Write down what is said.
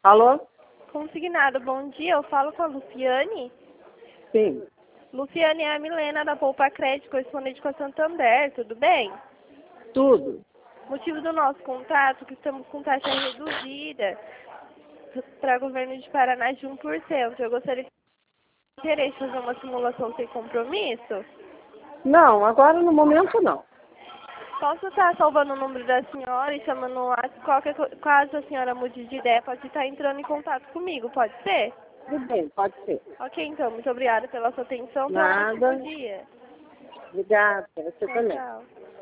Alô? Consignado, bom dia. Eu falo com a Luciane. Sim. Luciane é a Milena da Poupa Crédito, correspondente com a Santander, tudo bem? Tudo. Motivo do nosso contato, que estamos com taxa reduzida para governo de Paraná de 1%. Eu gostaria de interesse fazer uma simulação sem compromisso. Não, agora no momento não. Posso estar salvando o número da senhora e chamando no WhatsApp, caso a senhora mude de ideia, pode estar entrando em contato comigo, pode ser? Tudo bem, pode ser. Ok, então, muito obrigada pela sua atenção, tenha um Nada. ótimo dia. Obrigada, você Tchau, também. tchau.